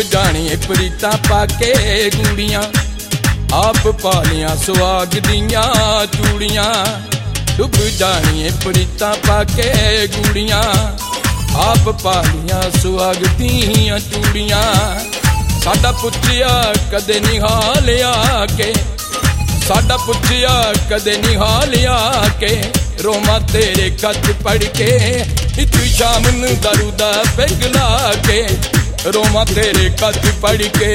जानिए प्रीता पाके गूड़ियां आप पालियां सुहाग दियां चूड़ियां डुब जानिए प्रीता पाके गूड़ियां आप पालियां सुहाग दियां चूड़ियां साडा पुछिया कदे निहालिया के साडा पुछिया कदे निहालिया के रोमा तेरे खत पढ़ के इतू शाम नूं दारू दा पिघला के रोमा तेरे खत पढ़ के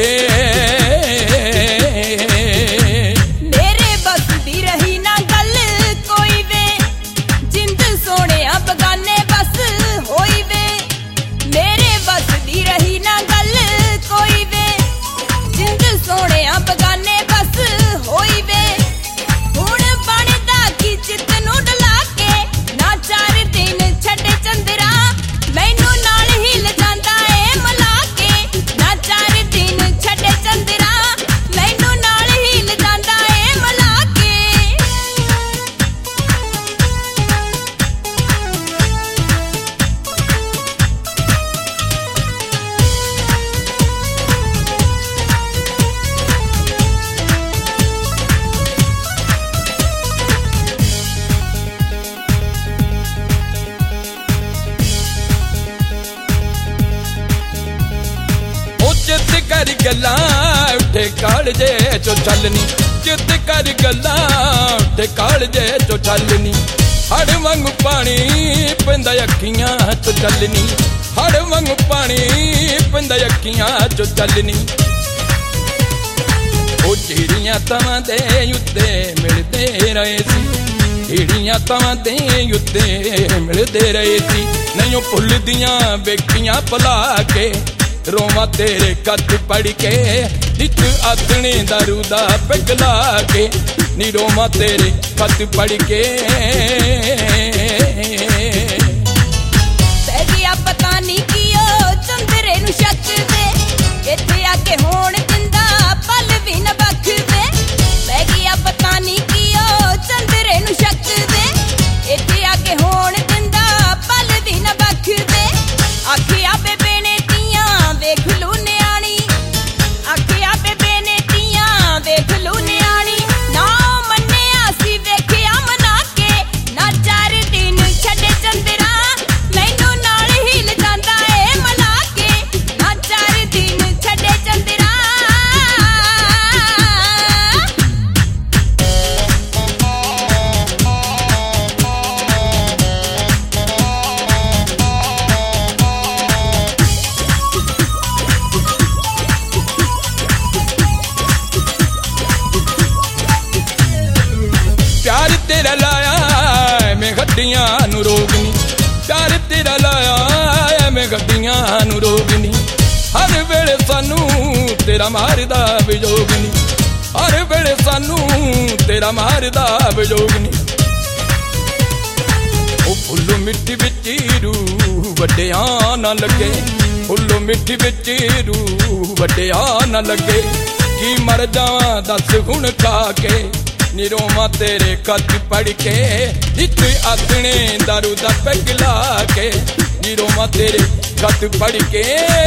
मेरे बस दी रही ना गल कोई वे जिंद सोने बगाने बस होई वे मेरे बस दी रही ना गल कोई वे जिंद सोने बगाने बस होई वे हुण बनदा की चित नूं डला के ना 4 दिन छड्डे चंदरा मैनू नाल हिल जांदा ए मला के ना 4 दिन छड्डे चंदरा मैनू नाल हिल जांदा ए मला के चित कर गल्ला उठे कालजे चो चलनी चित कर गल्ला उठे कालजे चो चलनी हड़ वांगू पानी पैंदा अखियां चो चलनी हड़ वांगू पानी पैंदा अखियां चो चलनी ओ चिड़ियां तवां दे उत्ते मिलदे रहे सी चिड़ियां तवां दे उत्ते मिलदे रहे सी नहीं भुलदियां वेखियां भुला के रोमा तेरे खत पढ़ के नित आथने दारू दा पिघला के नी रोमा तेरे खत पढ़ के पै गया पता नहीं कियो चंदरे नूं शक दे इत्थे आके होण जिंदा पल भी न बख दे पै गया पता नहीं कियो चंदरे नूं शक दे इत्थे आके होण जिंदा पल भी न बख दे आखिया बेबे ने देख लू न्याणी आखिया बेबे ने तियां देख लू न्याणी ना मन्निया सी वेखिया मना के ना 4 दिन छड्डे चंदरा मैनू नाल हिल जांदा ए मला के ना 4 दिन छड्डे चंदरा प्यार तेरा लाया मैं गड्डियां नूं रोकनी प्यार तेरा लाया मैं गड्डियां नूं रोकनी हर वेले सानू तेरा मारदा विजोगनी हर वेले सानू तेरा मारदा विजोगनी ओ फुल्लो मिट्टी विच रूह वड्डियां ना लगे फुल्लो मिट्टी विच रूह वड्डियां ना लगे की मर जावां दस हुण खा के नी रोमा तेरे खत पढ़ के नित आथने दारू दा पिघला के नी रोमा तेरे खत पढ़ के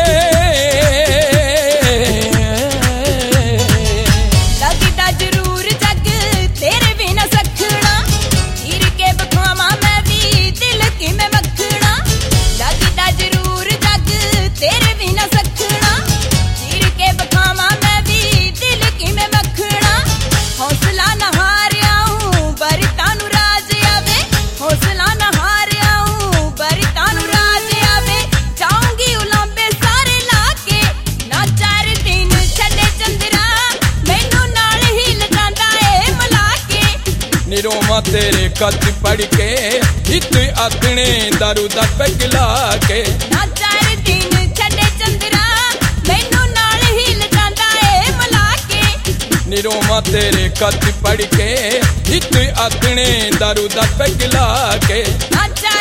लगदा जरूर जग तेरे बिना सखना हीर के बखावा मैं भी दिल की मैं मखना लगदा जरूर जग तेरे बिना सखना हीर के बखावा मैं भी दिल की मैं मखना हौसला न हारिया हूं बरता नूं राज आवे हौसला न हारिया हूं बरता नूं राज आवे जाऊंगी उलांबे सारे लाके ना 4 दिन छड्डे चंदरा मैनू नाल हिल जांदा ए मला के नी रोमा तेरे खत पढ़ के नित आथने दारू दा पिघला के ना 4 दिन छड्डे चंदरा मैनू नाल हिल जांदा ए मला के नी रोमा तेरे खत पढ़ के नित आथने दारू दा पिघला के ना